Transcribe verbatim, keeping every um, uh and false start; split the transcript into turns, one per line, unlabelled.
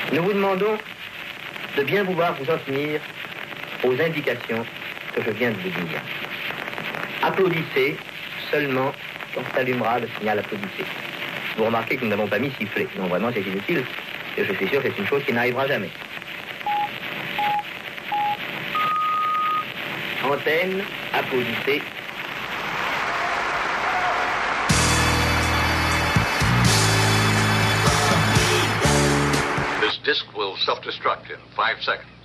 Nous vous demandons de bien vouloir vous en tenir aux indications que je viens de vous dire. Applaudissez seulement quand s'allumera le signal applaudissez. Vous remarquez que nous n'avons pas mis sifflet. Non, vraiment, c'est inutile. Et je suis sûr que c'est une chose qui n'arrivera jamais. Antenne, applaudissez.
This disc will self-destruct in five seconds.